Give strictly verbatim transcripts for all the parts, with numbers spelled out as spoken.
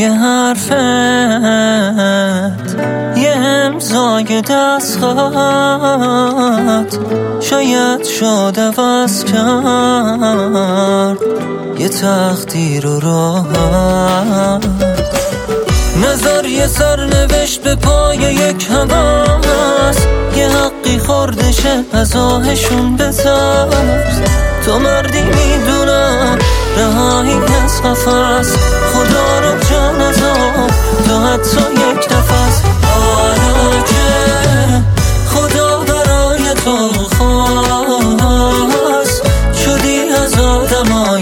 یه حرفت، یه امضای دستخط شاید شد عوض کرد یه تقدیر و راحت. نظر یه سرنوشت به پای یک هوس، یه حقی خوردشه از آهشون بترس. تو مردی میدونم رهایی از قفس، خدا رو جان از آب تو حتی یک نفس. حالا که خدا برای تو خواست، شدی از آدمای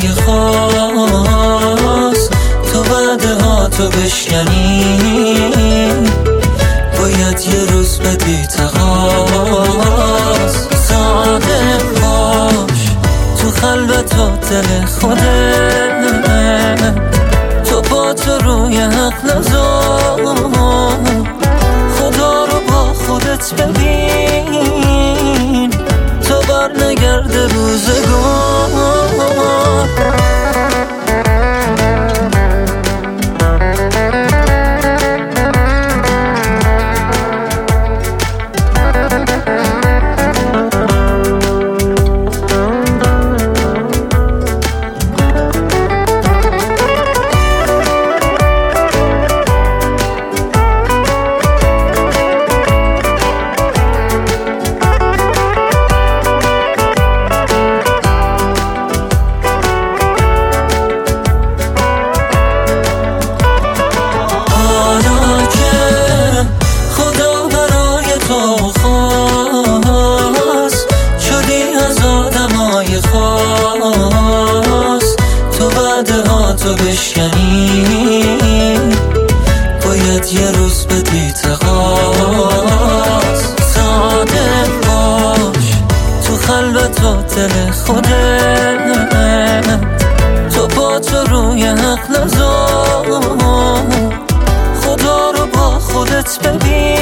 خاص. تو بعده ها تو بشکنی، باید یه روز بدی تقاس. صادق باش تو خلوت و دل خودت، تو با تو روی حق نذار. خدا رو با خودت ببین تو بر نگرده روزگار. تو بعده ها تو بشکنی، باید یه روز بدی تقاس. صادق باش تو خلوت و دل خودت، تو با تو روی حق نذار. خدا رو با خودت ببین